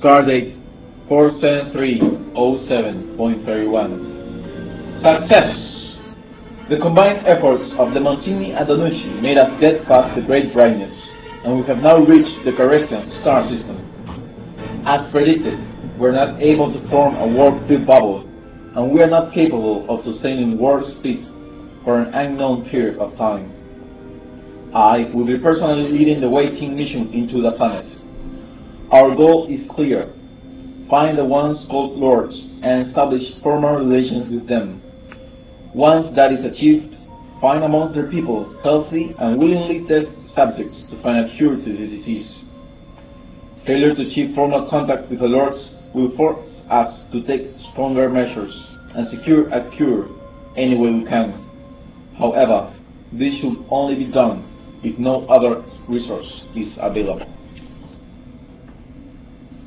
Stardate 47307.31. Success! The combined efforts of the Monsini and Danucci made us get past the Great Dryness, and we have now reached the Calrissian star system. As predicted, we're not able to form a warp-filled bubble, and we are not capable of sustaining warp speed for an unknown period of time. I will be personally leading the waiting mission into the planet. Our goal is clear: find the once called lords and establish formal relations with them. Once that is achieved, find amongst their people healthy and willingly test subjects to find a cure to the disease. Failure to achieve formal contact with the lords will force us to take stronger measures and secure a cure any way we can. However, this should only be done if no other resource is available.